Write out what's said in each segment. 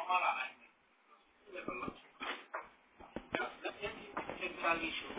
Technical issues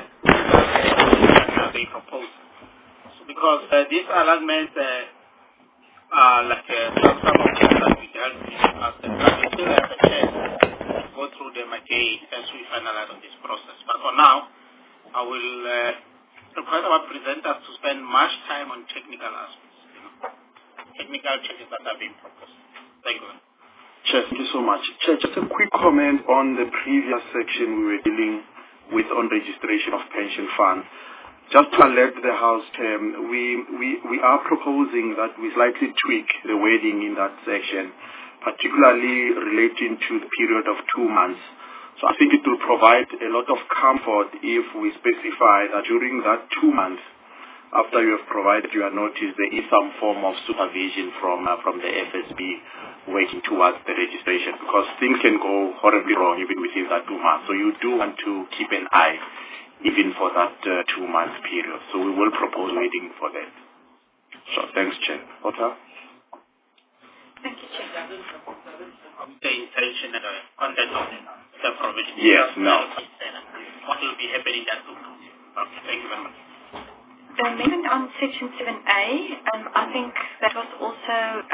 that they propose. So because these alignments are like some of them that we dealt with as the we still have a chance to go through them again as we finalize on this process. But for now, I will request our presenters to spend much time on technical aspects, technical changes that are being proposed. Thank you. Chair, thank you so much. Chair, just a quick comment on the previous section we were dealing with on registration of pension funds. Just to alert the House, we are proposing that we slightly tweak the wording in that section, particularly relating to the period of 2 months. So I think it will provide a lot of comfort if we specify that during that 2 months, after you have provided your notice, there is some form of supervision from the FSB working towards the registration, because things can go horribly wrong even within that 2 months. So you do want to keep an eye even for that 2 month period. So we will propose waiting for that. So thanks, Chair. Otta? Thank you, Chair. The intention and content of the provision. Yes, no. What will be happening that will come. Okay, thank you very much. The amendment on Section 7A, I think that was also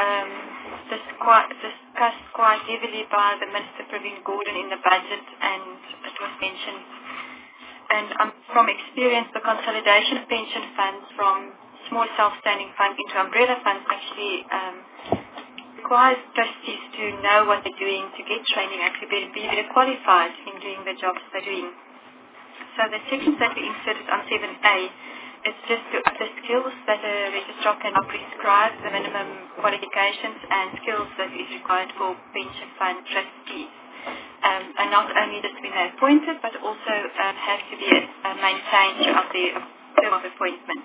discussed quite heavily by the Minister Pravin Gordhan in the budget, and it was mentioned. And from experience, the consolidation of pension funds from small self-standing funds into umbrella funds actually requires trustees to know what they're doing, to get training, actually be better qualified in doing the jobs they're doing. So the sections that we inserted on 7A, it's just to up the skills that a registrar can prescribe, the minimum qualifications and skills that is required for pension fund trustees. And not only just when they're appointed, but also have to be maintained throughout the term of appointment.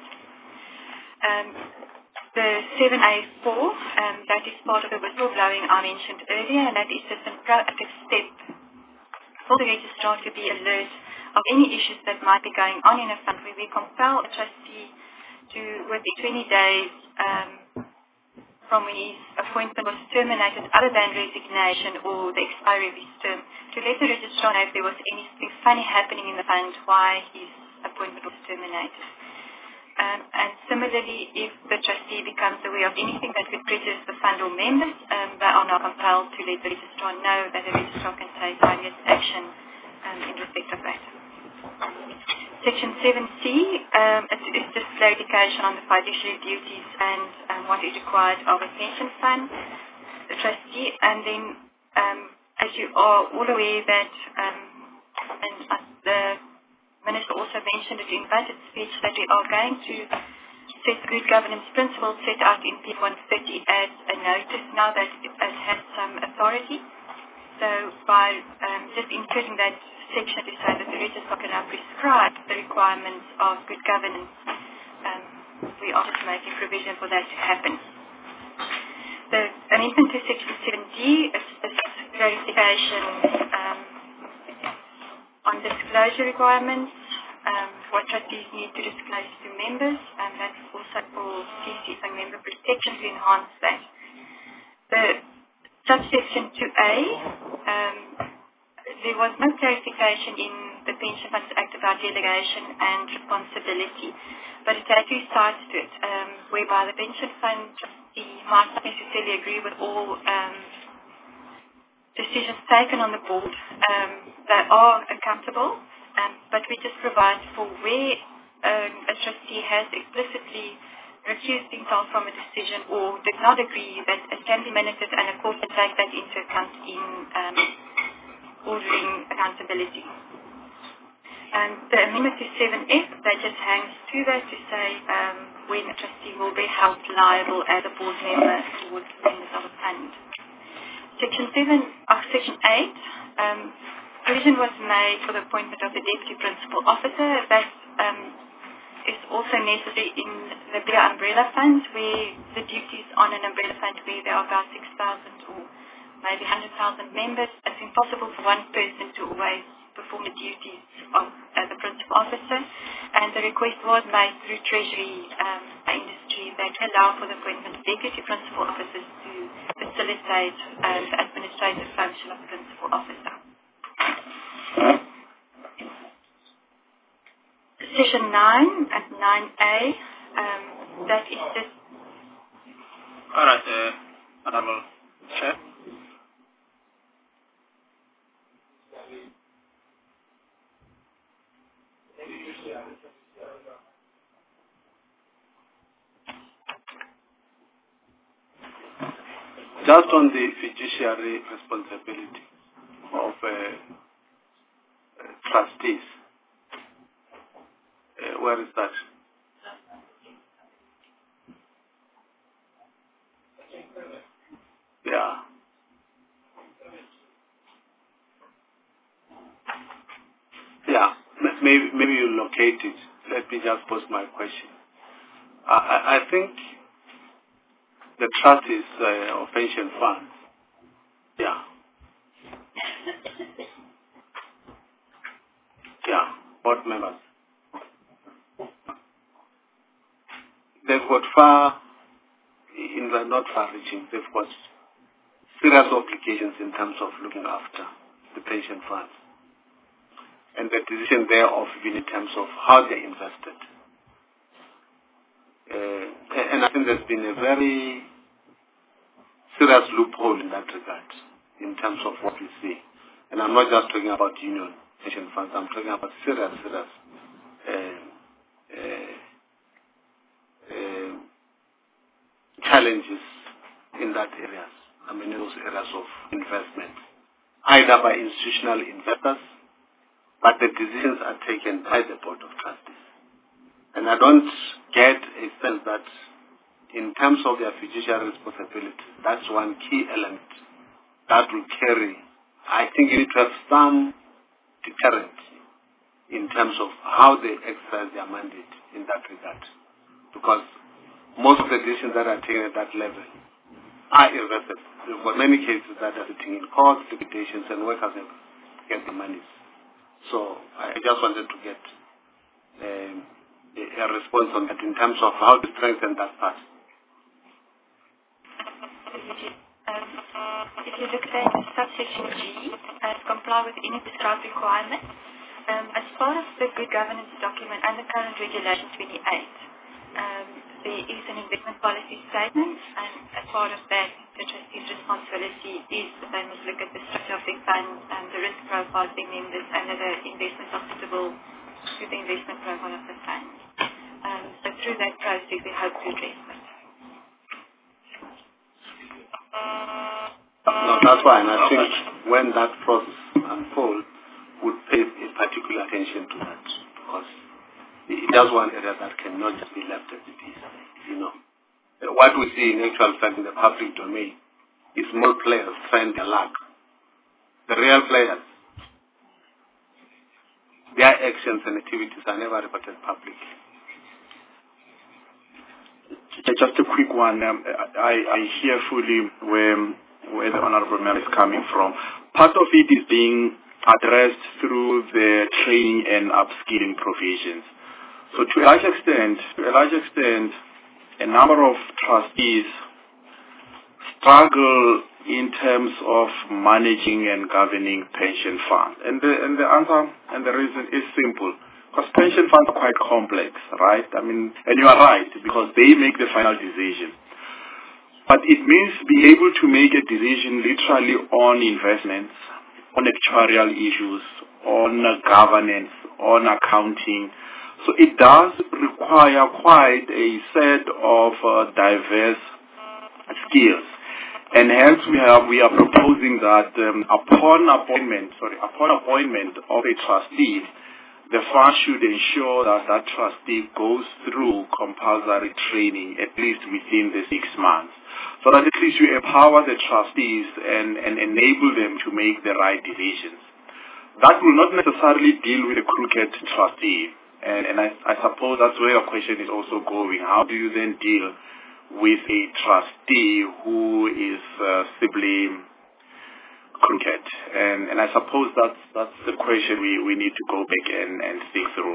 The 7A4, that is part of the whistleblowing I mentioned earlier, and that is just a proactive step for the registrar to be alert of any issues that might be going on in a fund, where we compel a trustee to, within 20 days from when his appointment was terminated, other than resignation or the expiry of his term, to let the registrar know if there was anything funny happening in the fund, why his appointment was terminated. And similarly, if the trustee becomes aware of anything that could prejudice the fund or members, they are now compelled to let the registrar know that the registrar can take immediate action in respect of that. Section 7C is just clarification on the fiduciary duties and what is required of a pension fund, the trustee, and then as you are all aware that, and the Minister also mentioned it in budget speech, that we are going to set good governance principles set out in P130 as a notice now that it has some authority. So by just including that section to say that the registrar can now prescribe the requirements of good governance, we are just making provision for that to happen. The amendment to Section 7D is clarification on disclosure requirements, what trustees need to disclose to members, and that's also for CCs and member protection to enhance that. The subsection 2A, there was no clarification in the Pension Funds Act about delegation and responsibility, but it had two sides to it, whereby the pension fund trustee might not necessarily agree with all decisions taken on the board. They are accountable, but we just provide for where a trustee has explicitly recused himself from a decision or did not agree, that it can be minuted and a court can take that into account in ordering accountability. And the amendment to 7F, that just hangs to that to say when a trustee will be held liable as a board member towards members of a fund. Section 8, provision was made for the appointment of the deputy principal officer. That is also necessary in the bigger umbrella funds, where the duties on an umbrella fund where there are about 6,000 or maybe 100,000 members, it's impossible for one person to always perform the duties of the principal officer. And the request was made through Treasury industry that allow for the appointment of deputy principal officers to facilitate the administrative function of principal officer. Session 9 and 9A, that is just... All right, Honorable Chair. Just on the fiduciary responsibility of trustees, where is that? Yeah. Yeah. Maybe you locate it. Let me just pose my question. I think the trustees of pension funds, yeah. Yeah, board members. They've got not far-reaching, they've got serious obligations in terms of looking after the pension funds. And the decision thereof, even in terms of how they're invested. And I think there's been a very serious loophole in that regard, in terms of what we see. And I'm not just talking about union pension funds, I'm talking about serious challenges in that areas. I mean, those areas of investment, either by institutional investors, but the decisions are taken by the Board of Trustees. And I don't get a sense that in terms of their fiduciary responsibility, that's one key element that will carry. I think you need to have some deterrent in terms of how they exercise their mandate in that regard. Because most of the decisions that are taken at that level are irreversible. We've got many cases that are sitting in court, liquidations, and workers get the monies. So I just wanted to get a response on that in terms of how to strengthen that part. If you look at subsection G, comply with any prescribed requirements, as part of the good governance document and the current regulation 28, there is an investment policy statement, and as part of that, the trustee's responsibility is that they must look at the structure of their funds and the risk profile of their members and that the investments are suitable to the investment profile of the fund. So through that process, we hope to address that. No, that's fine. I think when that process unfolds, would pay a particular attention to that, because that's one area that cannot just be left as it is. You know, what we see in actual fact in the public domain is more players trying their luck. The real players, their actions and activities are never reported publicly. Just a quick one. I hear fully where the Honourable Member is coming from. Part of it is being addressed through the training and upskilling provisions. So to a large extent, a number of trustees struggle in terms of managing and governing pension funds. And the answer and the reason is simple. Because pension funds are quite complex, right? I mean, and you are right, because they make the final decision. But it means being able to make a decision literally on investments, on actuarial issues, on governance, on accounting. So it does require quite a set of diverse skills. And hence we are proposing that upon appointment of a trustee, the fund should ensure that that trustee goes through compulsory training at least within the 6 months. So that at least you empower the trustees and enable them to make the right decisions. That will not necessarily deal with a crooked trustee. And I suppose that's where your question is also going. How do you then deal with a trustee who is simply crooked? And I suppose that's the question we need to go back and think through.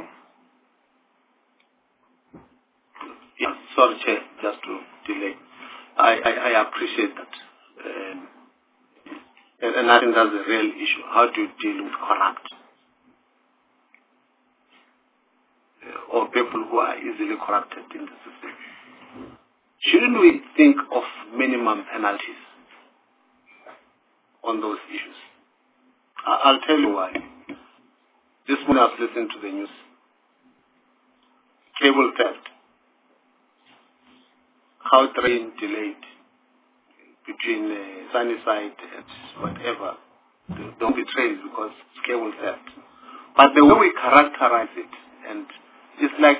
Yeah, sorry, Chair, just to delay. I appreciate that. And I think that's the real issue. How do you deal with corrupt or people who are easily corrupted in the system? Shouldn't we think of minimum penalties on those issues? I'll tell you why. This morning I was listening to the news. Cable theft. How train delayed between Sunnyside and whatever. Don't be trains because it's cable theft. But the way we characterize it, and it's like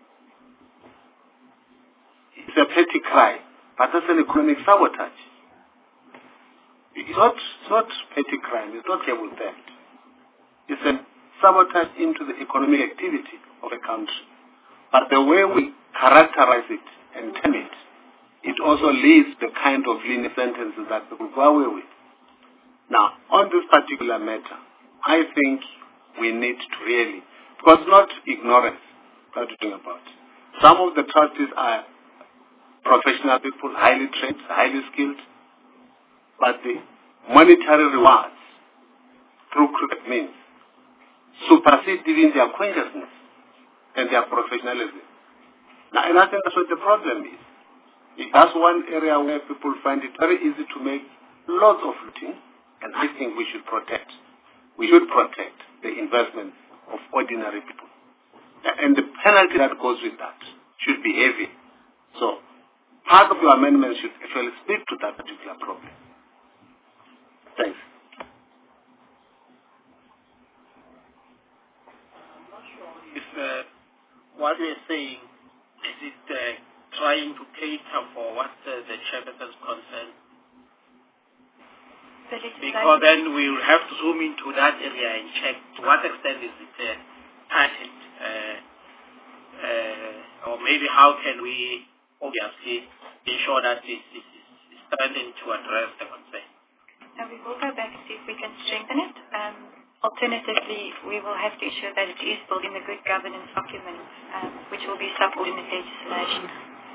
it's a petty crime, but that's an economic sabotage. It's not petty crime, it's not cable theft. It's a sabotage into the economic activity of a country. But the way we characterize it and term it, it also leads the kind of lenient sentences that people go away with. Now, on this particular matter, I think we need to really, because not ignorance, what we're talking about. Some of the trustees are professional people, highly trained, highly skilled, but the monetary rewards through crooked means supersede even their consciousness and their professionalism. Now, and I think that's what the problem is. That's one area where people find it very easy to make lots of looting, and I think we should protect. We should protect the investments of ordinary people. And the penalty that goes with that should be heavy. So, part of your amendment should actually speak to that particular problem. Thanks. If what we're saying, is it trying to cater for what the chairperson's concern? Because then we will have to zoom into that area and check to what extent is it patent, or maybe how can we obviously ensure that this is standing to address the concern. So we will go back and see if we can strengthen it. Alternatively, we will have to ensure that it is built in the good governance documents, which will be subordinate legislation.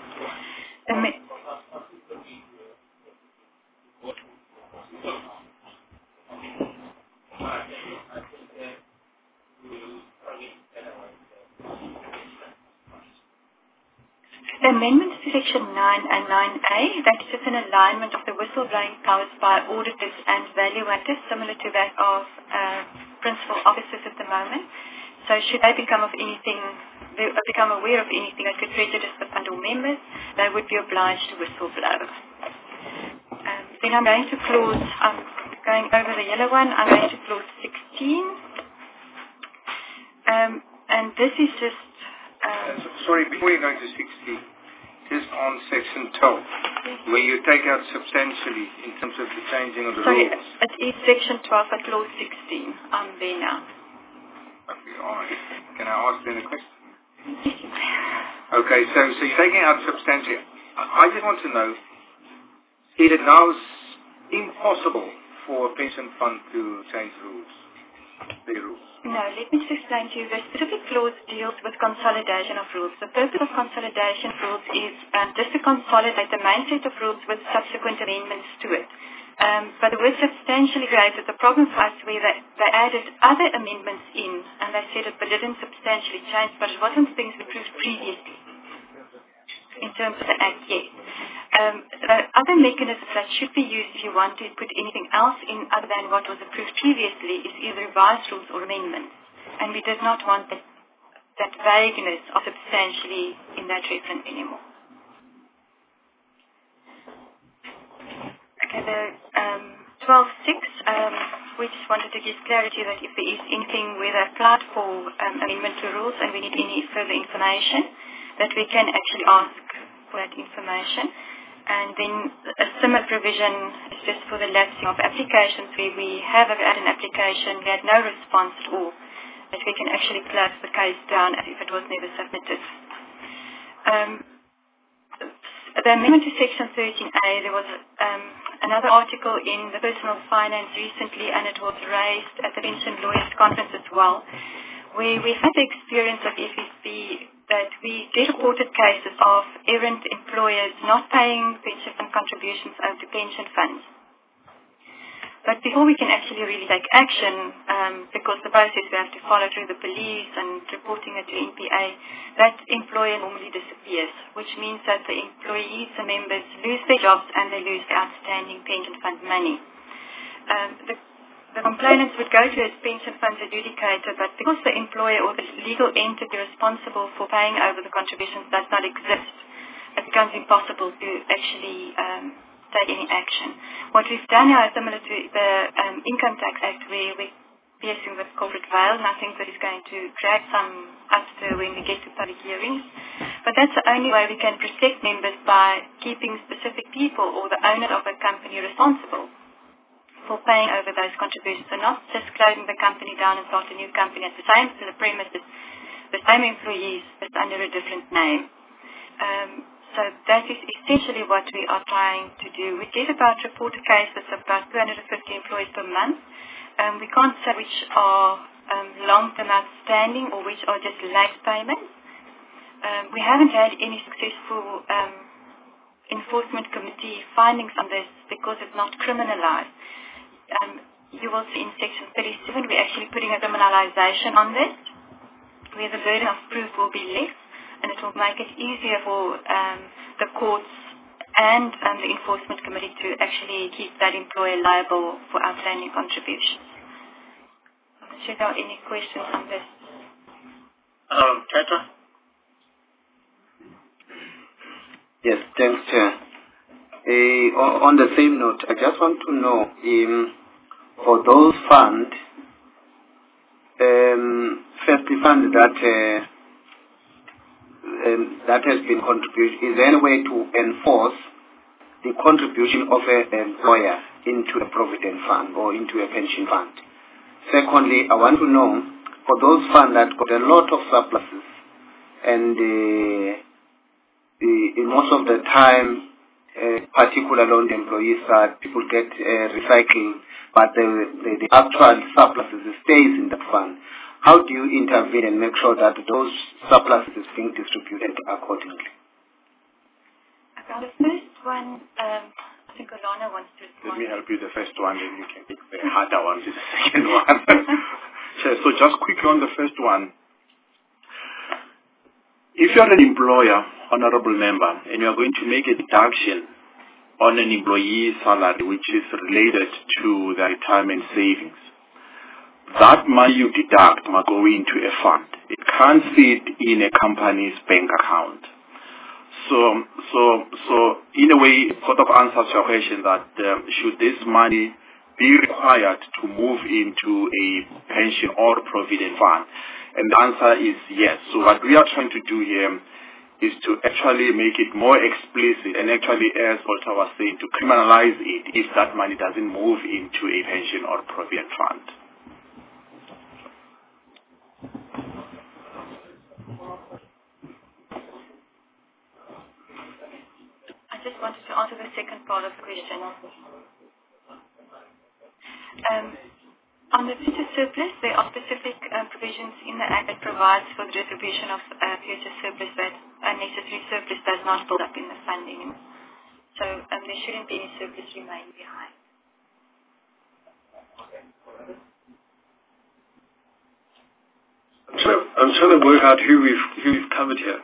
The amendments to Section 9 and 9A, that is in alignment of the whistleblowing powers by auditors and valuators, similar to that of principal officers at the moment. So should they become aware of anything that could prejudice the fund or members, they would be obliged to whistleblow. Then I'm going over the yellow one, I'm going to clause 16. And this is just... sorry, before you go to 16, just on section 12, where you take out substantially in terms of the changing of the rules. It is section 12 at clause 16. I'm there now. Okay, all right. Can I ask then a question? Okay, so you're taking out substantially. I just want to know, is it now impossible for a pension fund to change their rules? No, let me just explain to you. The specific clause deals with consolidation of rules. The purpose of consolidation of rules is just to consolidate the main set of rules with subsequent amendments to it. But the word substantially created the problem for us where they added other amendments in, and they said it but didn't substantially change, but it wasn't things approved previously in terms of the Act yet. The other mechanisms that should be used if you want to put anything else in other than what was approved previously is either revised rules or amendments. And we did not want that vagueness of substantially in that reference anymore. Okay, the 12.6, we just wanted to give clarity that if there is anything where they applied for amendment to rules and we need any further information, that we can actually ask for that information. And then a similar provision is just for the lapsing of applications where we have had an application, we had no response at all, that we can actually close the case down as if it was never submitted. The amendment to Section 13A, there was another article in the Personal Finance recently, and it was raised at the Pension Lawyers Conference as well, where we've had the experience of FSB that we get reported cases of errant employers not paying pension fund contributions over to pension funds. before we can actually really take action, because the process we have to follow through the police and reporting it to NPA, that employer normally disappears, which means that the employees and members lose their jobs and they lose their outstanding pension fund money. The complainants would go to its pension funds adjudicator, but because the employer or the legal entity responsible for paying over the contributions does not exist, it becomes impossible to actually take any action. What we've done now is similar to the Income Tax Act, where we're piercing the corporate veil, and I think that is going to create some upstir when we get to public hearings. But that's the only way we can protect members, by keeping specific people or the owner of a company responsible for paying over those contributions, and not just closing the company down and start a new company at the same premises, the same employees, but under a different name. So that is essentially what we are trying to do. We get about reported cases of about 250 employees per month. We can't say which are long-term outstanding or which are just late payments. We haven't had any successful enforcement committee findings on this because it's not criminalized. You will see in Section 37 we're actually putting a criminalization on this, where the burden of proof will be less, and it will make it easier for the courts and the enforcement committee to actually keep that employer liable for outstanding contributions. I'm not sure if there are any questions on this. Chaitra? Yes, thanks, Chair. On the same note, I just want to know, for those funds, firstly fund that has been contributed, is there any way to enforce the contribution of an employer into a provident fund or into a pension fund? Secondly, I want to know, for those funds that got a lot of surpluses, and most of the time, particularly on the employees side, people get recycled, but the actual surpluses stays in the fund. How do you intervene and make sure that those surpluses is being distributed accordingly? Okay, the first one, I think Alana wants to respond. Let me help you. The first one, then you can take the harder one to the second one. So just quickly on the first one. If you're an employer, honorable member, and you're going to make a deduction on an employee's salary which is related to the retirement savings, that money you deduct must go into a fund. It can't sit in a company's bank account. So in a way, it sort of answers your question that should this money be required to move into a pension or provident fund? And the answer is yes. So what we are trying to do here is to actually make it more explicit, and actually, as Walter was saying, to criminalize it if that money doesn't move into a pension or provident fund. I just wanted to answer the second part of the question. On the future surplus, there are specific provisions in the Act that provides for the distribution of future surplus, that unnecessary surplus does not build up in the fund anymore. So there shouldn't be any surplus remaining behind. I'm trying to work out who we've covered here.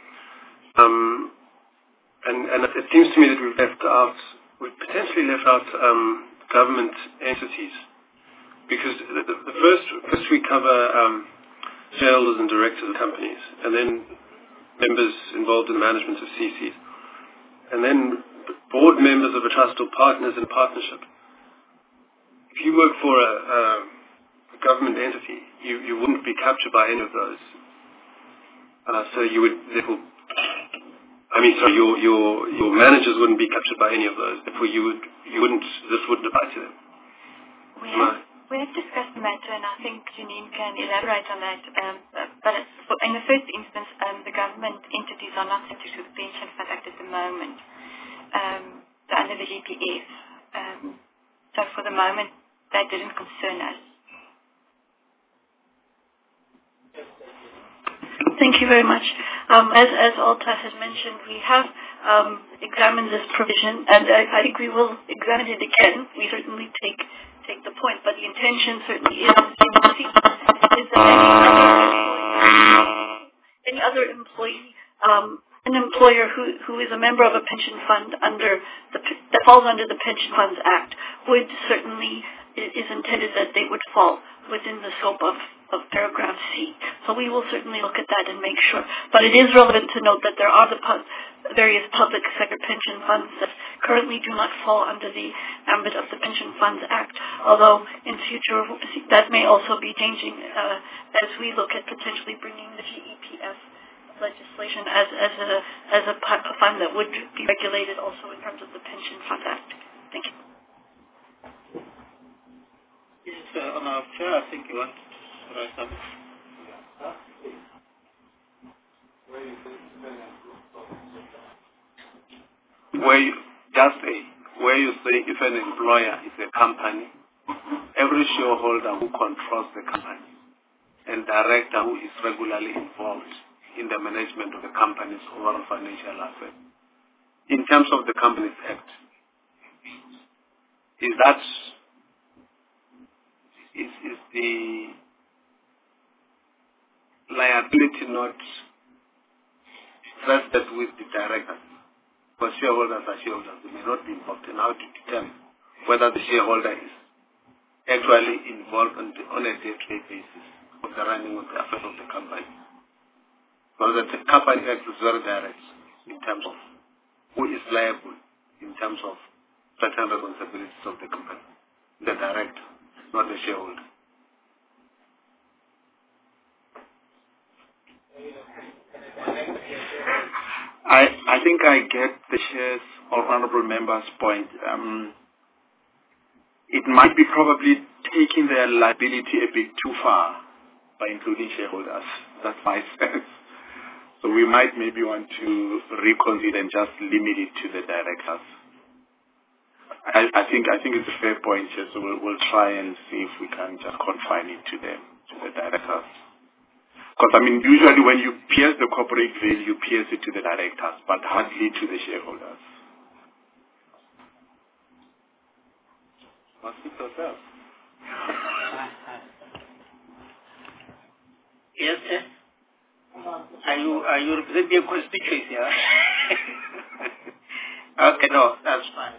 And it seems to me that we've potentially left out government entities. Because the first we cover shareholders and directors of companies, and then members involved in the management of CCs, and then board members of a trust or partners in a partnership. If you work for a government entity, you wouldn't be captured by any of those. So you would therefore, your managers wouldn't be captured by any of those. Therefore, this wouldn't apply to them. We have discussed the matter, and I think Janine can elaborate on that. But in the first instance, the government entities are not subject to the Pension Fund Act at the moment. They're under the GPF. So for the moment, that didn't concern us. Thank you very much. As Alta has mentioned, we have examined this provision, and I think we will examine it again. We certainly take point, but the intention certainly is that any other employee, an employer who is a member of a pension fund that falls under the Pension Funds Act would certainly is intended that they would fall within the scope of paragraph C. So we will certainly look at that and make sure. But it is relevant to note that there are the various public sector pension funds that currently do not fall under the ambit of the Pension Funds Act, although in future that may also be changing as we look at potentially bringing the GEPF legislation as a fund that would be regulated also in terms of the Pension Fund Act. Thank you. Yes, on our chair, I think you want to write something. Where you say if an employer is a company, every shareholder who controls the company and director who is regularly involved in the management of the company's overall financial assets, in terms of the Companies Act, is the liability not vested with the directors? Because shareholders are shareholders, they may not be involved in how to determine whether the shareholder is actually involved on a day-to-day basis of the running of the affairs of the company. Because the Company Act is very direct in terms of who is liable in terms of certain responsibilities of the company. The director, not the shareholder. I think I get the chair's or honourable member's point. It might be probably taking their liability a bit too far by including shareholders. That's my sense. So we might maybe want to reconsider and just limit it to the directors. I think it's a fair point, Chair. So we'll try and see if we can just confine it to them, to the directors. Because, usually when you pierce the corporate veil, you pierce it to the directors, but hardly to the shareholders. Must be yourself. Yes, sir. Are you representing a constituency? Yeah? Okay, no, that's fine.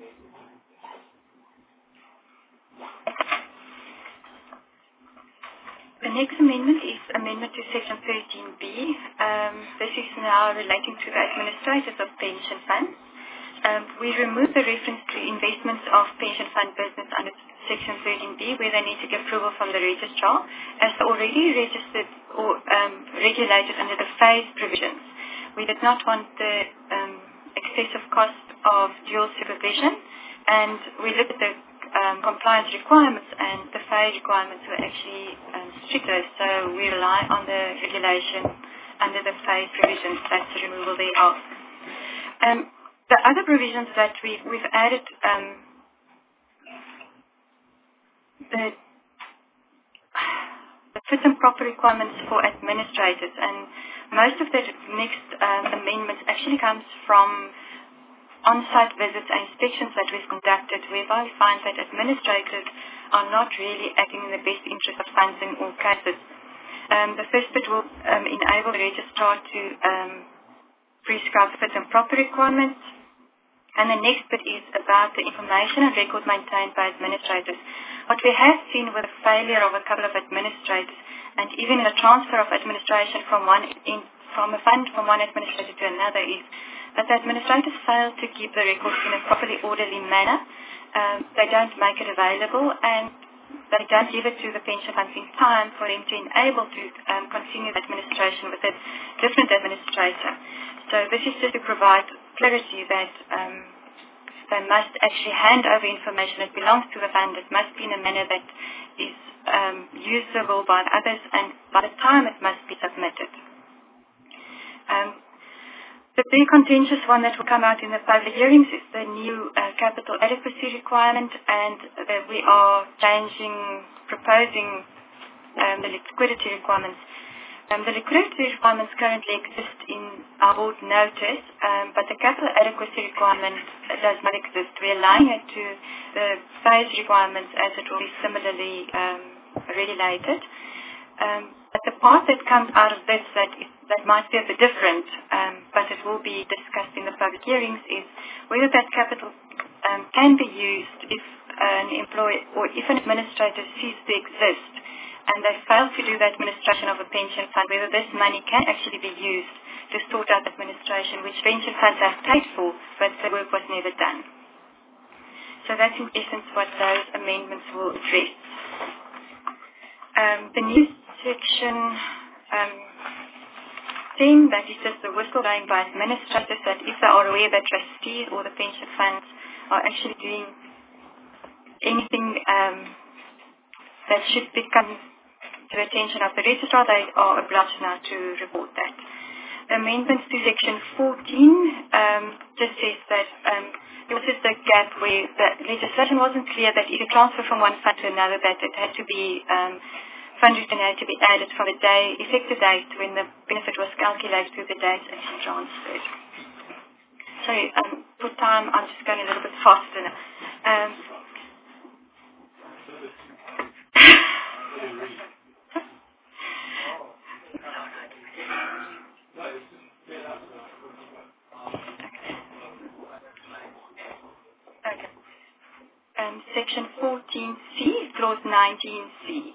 The next amendment is Amendment to Section 13B. This is now relating to the administrators of pension funds. We remove the reference to investments of pension fund business under Section 13B, where they need to get approval from the registrar, as they're already registered or regulated under the phase provisions. We did not want the excessive cost of dual supervision, and we looked at the compliance requirements, and the phase requirements were actually stricter, so we rely on the regulation under the phase provisions. That's the removal thereof. The other provisions that we've added, the fit and proper requirements for administrators, and most of the next amendments actually comes from on-site visits and inspections that we've conducted, whereby we find that administrators are not really acting in the best interest of funds in all cases. The first bit will enable the registrar to prescribe fit and proper requirements, and the next bit is about the information and record maintained by administrators. What we have seen with the failure of a couple of administrators, and even the transfer of administration from a fund from one administrator to another, is that the administrators fail to keep the records in a properly orderly manner. They don't make it available, and they don't give it to the pension funds in time for them to enable to continue the administration with a different administrator. So this is just to provide clarity that they must actually hand over information that belongs to the fund. It must be in a manner that is usable by others, and by the time it must be submitted. The big contentious one that will come out in the public hearings is the new capital adequacy requirement, and that we are proposing the liquidity requirements. The liquidity requirements currently exist in our board notice, but the capital adequacy requirement does not exist. We align it to the phase requirements as it will be similarly regulated. But the part that comes out of this that might be a bit different, but it will be discussed in the public hearings, is whether that capital can be used if an employee or if an administrator ceases to exist and they fail to do the administration of a pension fund, whether this money can actually be used to sort out administration, which pension funds have paid for, but the work was never done. So that's in essence what those amendments will address. The new section 10, that is just the whistleblowing by administrators, that if they are aware that trustees or the pension funds are actually doing anything that should become to the attention of the registrar, they are obliged now to report that. The amendments to section 14 just says that there was just a gap where the legislation wasn't clear that if you transfer from one fund to another, that it had to be fund return had to be added from the day, effective date when the benefit was calculated to the date actually transferred. Sorry, for time, I'm just going a little bit faster now. Okay. Section 14C, clause 19C.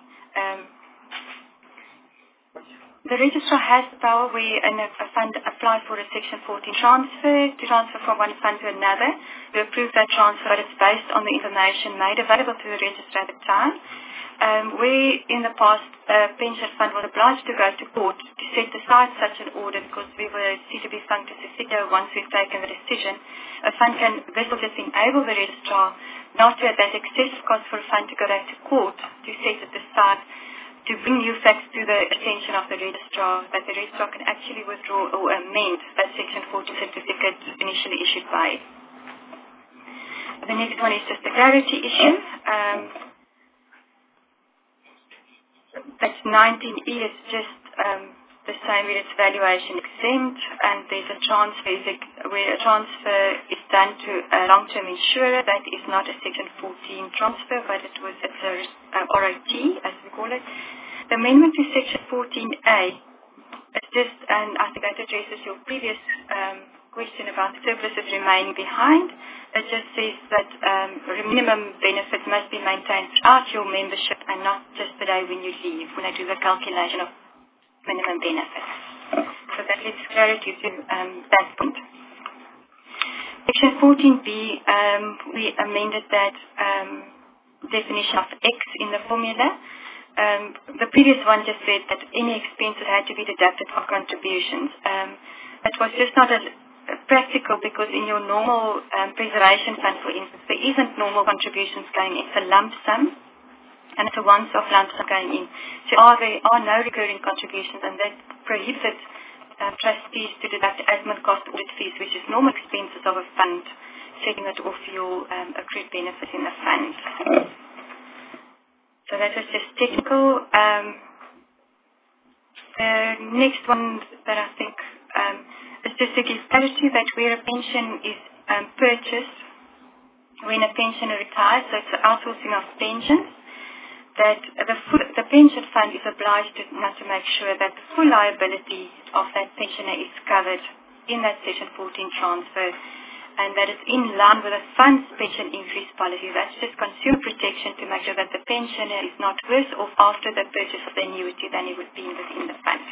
The registrar has the power where a fund applies for a Section 14 transfer from one fund to another, to approve that transfer, but it's based on the information made available to the registrar at the time. Where in the past a pension fund was obliged to go to court to set aside such an order because we were CTB fund to secede once we've taken the decision, a fund can therefore just enable the registrar not to have that excessive cost for a fund to go back to court to set it aside, to bring new facts to the attention of the registrar, that the registrar can actually withdraw or amend that Section 14 certificate initially issued by it. The next one is just a clarity issue. That's 19E is just the same with its valuation exempt, and there's a transfer where a transfer is done to a long-term insurer. That is not a Section 14 transfer, but it's a ROT, as we call it. The amendment to Section 14A is just, and I think that addresses your previous question about surpluses remaining behind. It just says that minimum benefits must be maintained throughout your membership and not just the day when you leave, when I do the calculation of minimum benefits. So that gives clarity to that point. Section 14B, we amended that definition of X in the formula. The previous one just said that any expenses had to be deducted for contributions. It was just not practical because in your normal preservation fund, for instance, there isn't normal contributions going in. It's a lump sum, and it's a once-off lump sum going in. So there are no recurring contributions, and that prohibits trustees to deduct admin cost audit fees, which is normal expenses of a fund, setting it off your accrued benefits in the fund. So that was just technical. The next one that I think is just to give clarity that where a pension is purchased, when a pensioner retires, so it's the outsourcing of pensions, that the pension fund is obliged to make sure that the full liability of that pensioner is covered in that Section 14 transfer, and that it's in line with the fund's pension increase policy. That's just consumer protection to make sure that the pensioner is not worse off after the purchase of the annuity than he would be within the fund.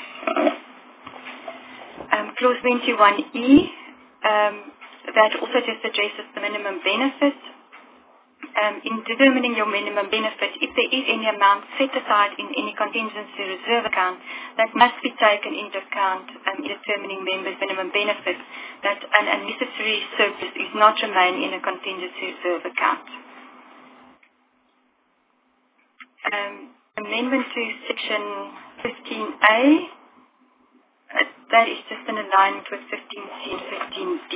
Clause 21E, that also just addresses the minimum benefit. In determining your minimum benefit, if there is any amount set aside in any contingency reserve account, that must be taken into account in determining members' minimum benefit, that an unnecessary surplus is not remain in a contingency reserve account. Amendment to Section 15A, that is just in alignment with 15C and 15D.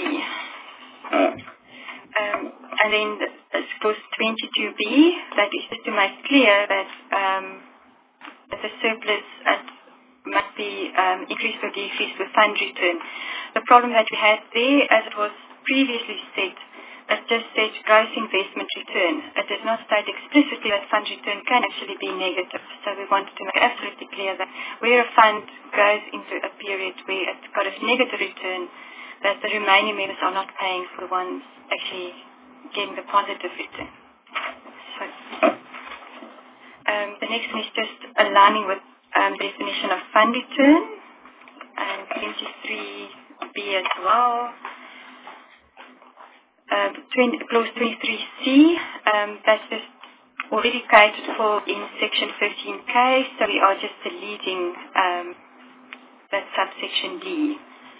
And then clause 22B, that is just to make clear that the surplus must be increased or decreased with fund return. The problem that we had there, as it was previously said, it just said gross investment return. It does not state explicitly that fund return can actually be negative. So we wanted to make absolutely clear that where a fund goes into a period where it's got a negative return, that the remaining members are not paying for the ones actually getting the positive return. So, the next one is just aligning with the definition of fund return, and 23B as well. Clause 23C, that's just already catered for in section 15K, so we are just deleting that subsection D.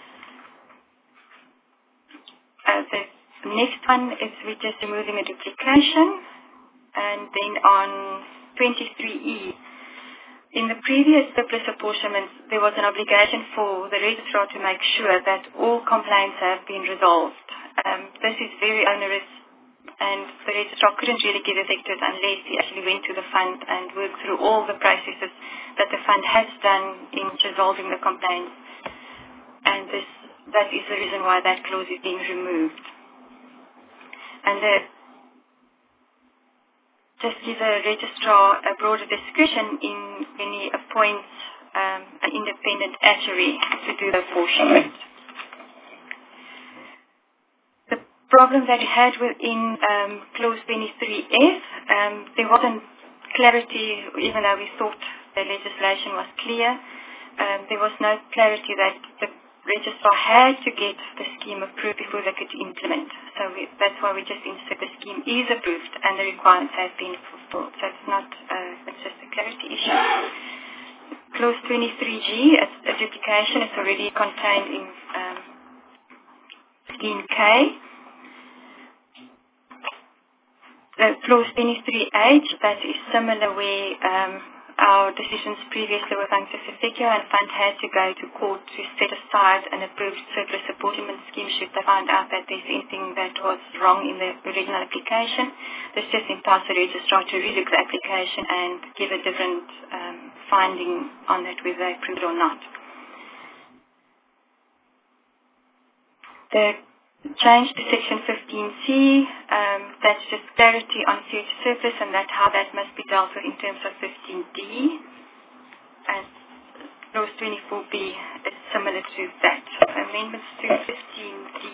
The next one is we're just removing a duplication, and then on 23E, in the previous surplus apportionments, there was an obligation for the registrar to make sure that all complaints have been resolved. This is very onerous, and the registrar couldn't really give effect to it unless he actually went to the fund and worked through all the processes that the fund has done in resolving the complaints. And that is the reason why that clause is being removed. And just give the registrar a broader discretion when he appoints an independent actuary to do the apportionment. The problem that we had within clause 23F, there wasn't clarity, even though we thought the legislation was clear. There was no clarity that the registrar had to get the scheme approved before they could implement. So that's why we just insert the scheme is approved and the requirements have been fulfilled. So it's not, it's just a clarity issue. Clause 23G, it's a duplication. It's already contained in scheme K. Clause 23H, that is similar where our decisions previously with Antificio and Fund had to go to court to set aside an approved surplus apportionment scheme should they find out that there's anything that was wrong in the original application. This just empowers the registrar to relook the application and give a different finding on that, whether they approve it or not. The change to section 15C, that's just clarity on future surplus and that how that must be dealt with in terms of 15D. And clause 24B is similar to that. Amendments to 15D,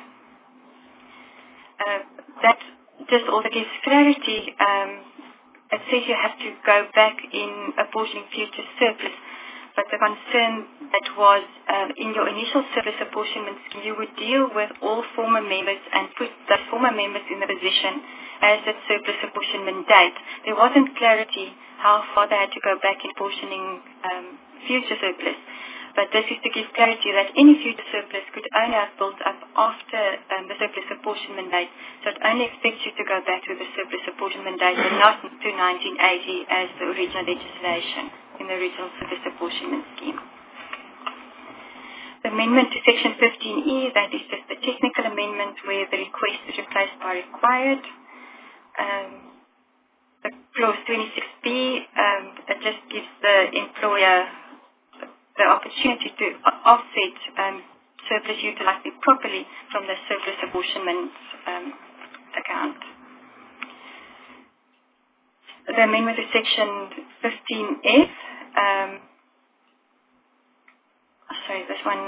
that just also gives clarity. It says you have to go back in apportioning future surplus. But the concern that was in your initial surplus apportionment scheme, you would deal with all former members and put the former members in the position as that surplus apportionment date. There wasn't clarity how far they had to go back in apportioning future surplus. But this is to give clarity that any future surplus could only have built up after the surplus apportionment date. So it only expects you to go back to the surplus apportionment date and not to 1980 as the original legislation in the original surplus apportionment scheme. The amendment to section 15E, that is just a technical amendment where the request is replaced by required. The clause 26B, that just gives the employer the opportunity to offset surplus utilized properly from the surplus apportionment account. The amendment to section 15F, sorry, this one.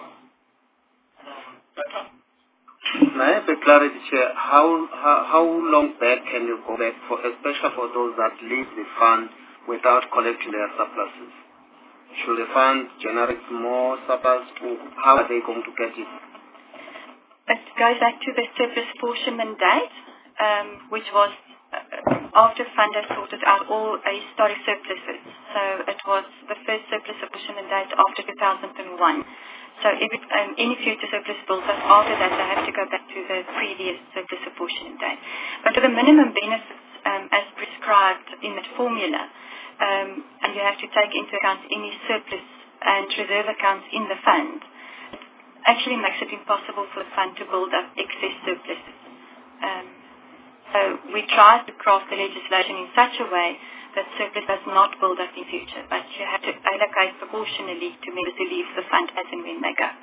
May I have a clarity, Chair? How long back can you go back, especially for those that leave the fund without collecting their surpluses? Should the fund generate more surplus, or how are they going to get it? It goes back to the surplus apportionment date, which was after fund has sorted out all historic surpluses. So it was the first surplus apportionment date after 2001. So any future surplus built up after that, they have to go back to the previous surplus apportionment date. But for the minimum benefits as prescribed in that formula, and you have to take into account any surplus and reserve accounts in the fund, it actually makes it impossible for the fund to build up excess surpluses. So we tried to craft the legislation in such a way that surplus does not build up in future, but you have to allocate proportionally to members who leave the fund as and when they go.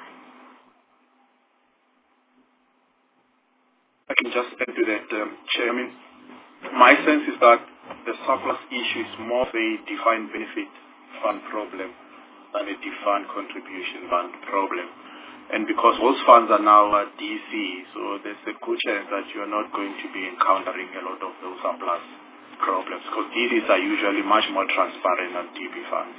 I can just add to that, Chairman. My sense is that the surplus issue is more of a defined benefit fund problem than a defined contribution fund problem. And because those funds are now at DC, so there's a good chance that you're not going to be encountering a lot of those surplus problems, because DCs are usually much more transparent than DB funds.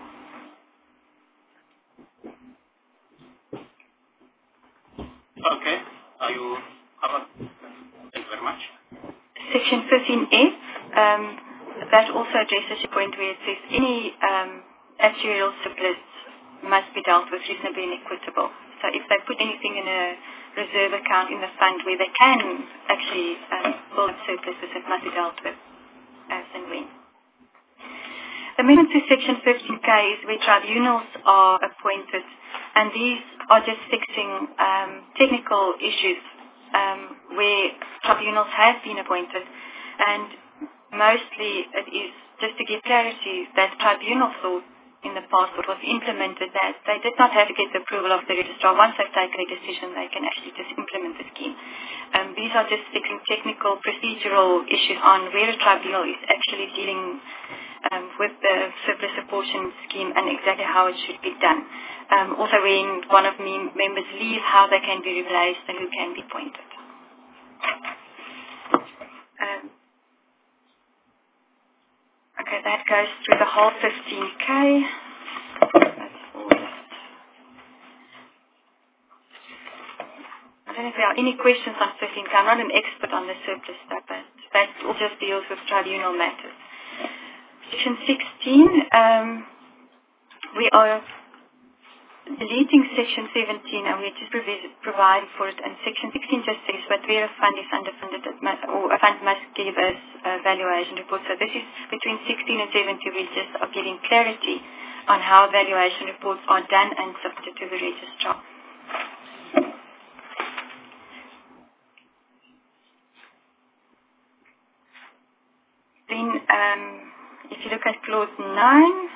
Okay. Are you covered? Thank you very much. Section 15F, that also addresses your point where it says any actuarial surplus must be dealt with reasonably and equitable. So if they put anything in a reserve account in the fund where they can actually build up surpluses, it must be dealt with as and when. Amendment to Section 15K is where tribunals are appointed, and these are just fixing technical issues where tribunals have been appointed, and mostly it is just to give clarity that tribunals thought in the past what was implemented that they did not have to get the approval of the registrar. Once they've taken a decision, they can actually just implement the scheme. These are just fixing technical procedural issues on where a tribunal is actually dealing with the surplus apportion scheme and exactly how it should be done. Also when one of members leaves, how they can be replaced and who can be appointed. Okay, that goes through the whole 15K. That's all. I don't know if there are any questions on 15K. I'm not an expert on the surplus stuff, but that all just deals with tribunal matters. Section 16, we are deleting Section 17 and we're just providing for it, and Section 16 just says that where a fund is underfunded or a fund must give us a valuation report. So this is between 16 and 17 we just are giving clarity on how valuation reports are done and submitted to the registrar. Then if you look at clause 9,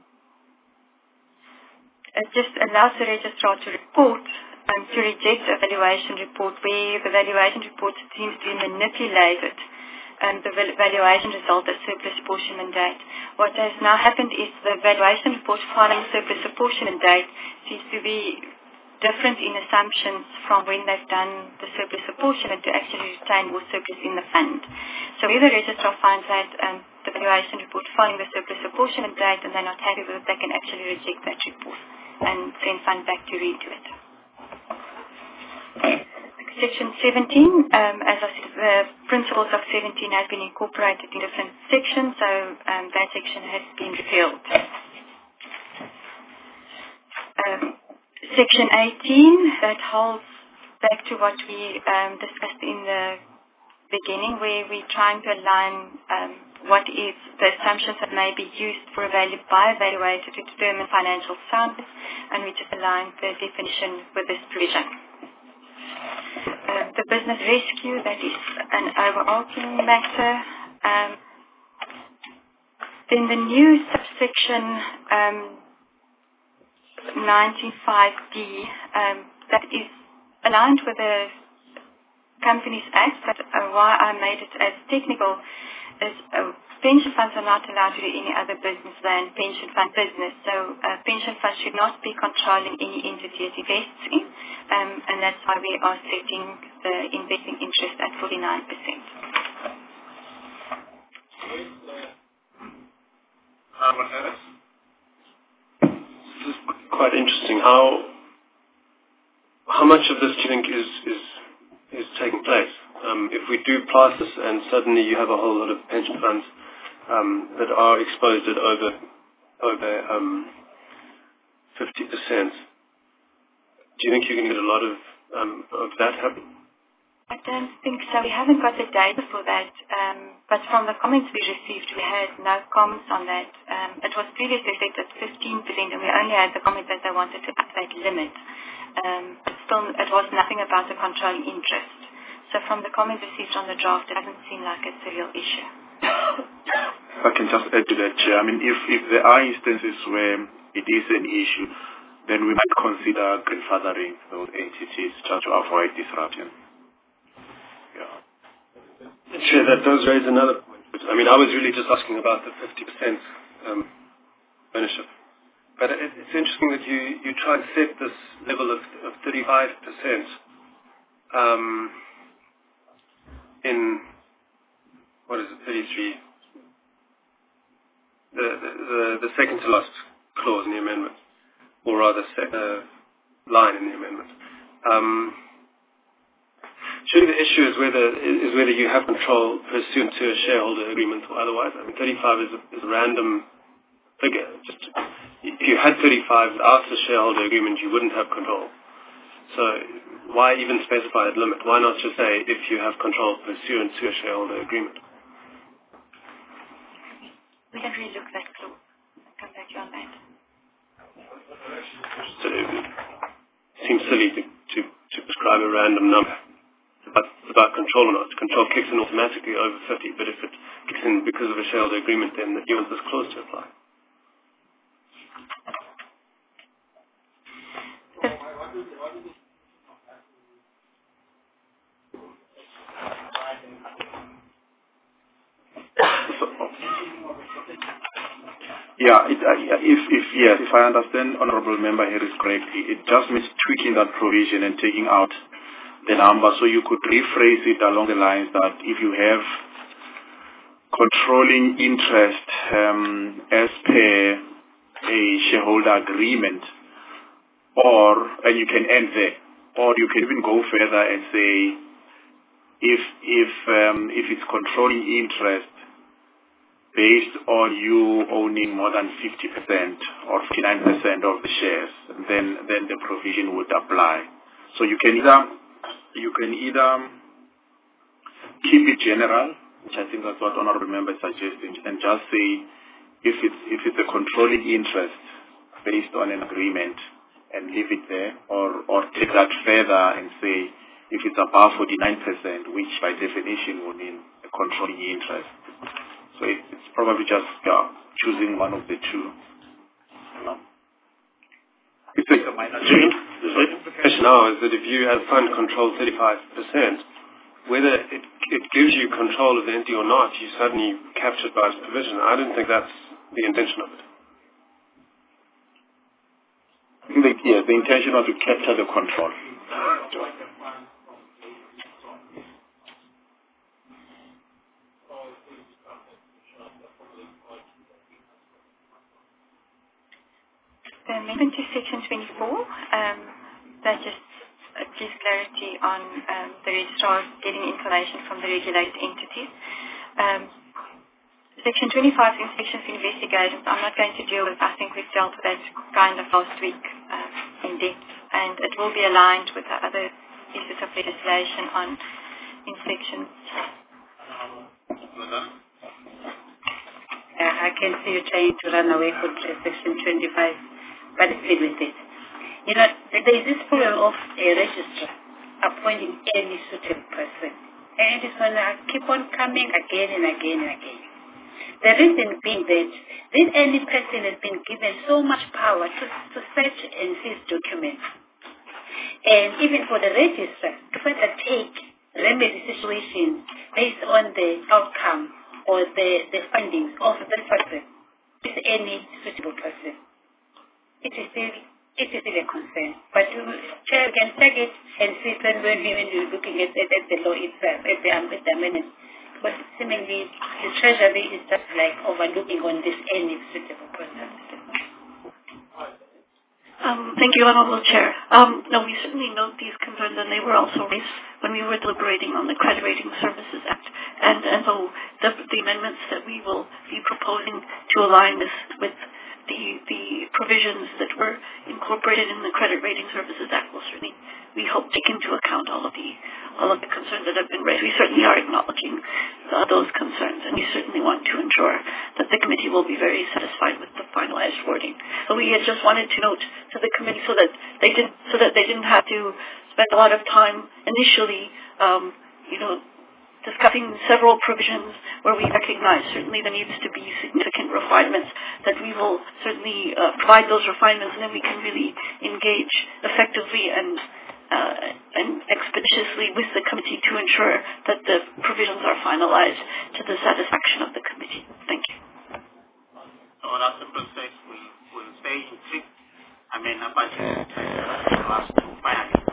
it just allows the registrar to report and to reject a valuation report where the valuation report seems to be manipulated and the valuation result as surplus apportionment date. What has now happened is the valuation report following surplus apportionment date seems to be different in assumptions from when they've done the surplus apportionment to actually retain more surplus in the fund. So if the registrar finds that the valuation report following the surplus apportionment date and they're not happy with it, they can actually reject that report and send fund back to redo it. Section 17, as I said, the principles of 17 have been incorporated in different sections, so that section has been repealed. Section 18, that holds back to what we discussed in the beginning, where we're trying to align what is the assumptions that may be used by a valuator to determine financial soundness, and we just align the definition with this provision. The business rescue, that is an overarching matter. Then the new subsection 95D, that is aligned with the Companies Act, but why I made it as technical is pension funds are not allowed to do any other business than pension fund business. So pension funds should not be controlling any entity it invests in, and that's why we are setting the investing interest at 49%. This is quite interesting. How much of this do you think is taking place? If we do price this and suddenly you have a whole lot of pension funds that are exposed at over 50%, do you think you can get a lot of that happen? I don't think so. We haven't got the data for that, but from the comments we received, we had no comments on that. It was previously set at 15%, and we only had the comment that they wanted to up that limit. But still, it was nothing about the controlling interest. So from the comments received on the draft, it doesn't seem like it's a real issue. If I can just add to that, Chair. I mean, if there are instances where it is an issue, then we might consider grandfathering those entities just to avoid disruption. Yeah. Chair, that does raise another point. I mean, I was really just asking about the 50% ownership. But it's interesting that you try to set this level of 35% in, what is it, 33? The second to last clause in the amendment, or rather line in the amendment. Surely the issue is whether you have control pursuant to a shareholder agreement or otherwise. I mean, 35 is a random figure. Just if you had 35 without a shareholder agreement, you wouldn't have control. So why even specify that limit? Why not just say if you have control pursuant to a shareholder agreement? We can relook that clause. I'll come back to you on that. So it seems silly to prescribe a random number about control or not. Control kicks in automatically over 50, but if it kicks in because of a shareholder agreement, then you want this clause to apply. Yeah, if I understand Honourable Member Harris correctly, it just means tweaking that provision and taking out the number. So you could rephrase it along the lines that if you have controlling interest as per a shareholder agreement, and you can end there, or you can even go further and say if it's controlling interest based on you owning more than 50% or 59% of the shares, then the provision would apply. So you can either keep it general, which I think that's what Honourable Member is suggesting, and just say if it's a controlling interest based on an agreement and leave it there, or take that further and say if it's above 49%, which by definition would mean a controlling interest. So it's probably just choosing one of the two. The implication now is that if you as fund control 35%, whether it gives you control of the entity or not, you suddenly captured by its provision. I don't think that's the intention of it. The intention was to capture the control. The amendment to Section 24, that just gives clarity on the registrar getting information from the regulated entities. Section 25 is inspections for investigations. I'm not going to deal with, I think we've dealt with that kind of last week in depth, and it will be aligned with the other pieces of legislation on inspections. I can see you trying to run away from Section 25. But stick with it. You know, there is this problem of a registrar appointing any suitable person. And it's going to keep on coming again and again and again. The reason being that this any person has been given so much power to search and seize documents. And even for the registrar to further take remedy situations based on the outcome or the findings of the person, is any suitable person. It is still a concern. But Chair can take it and see when you're looking at the law itself, at the amendment. But seemingly the Treasury is just like overlooking on this any suitable person. Thank you, Honourable Chair. No, we certainly note these concerns, and they were also raised when we were deliberating on the Credit Rating Services Act. And so the amendments that we will be proposing to align this with the provisions that were incorporated in the Credit Rating Services Act will certainly, we hope, take into account all of the concerns that have been raised. We certainly are acknowledging those concerns, and we certainly want to ensure that the committee will be very satisfied with the finalized wording. So we had just wanted to note to the committee so that they didn't have to spend a lot of time initially, discussing several provisions where we recognize certainly there needs to be significant refinements, that we will certainly provide those refinements, and then we can really engage effectively and expeditiously with the committee to ensure that the provisions are finalized to the satisfaction of the committee. Thank you. So on our simple sake, we'll stay in strict, budget, to finally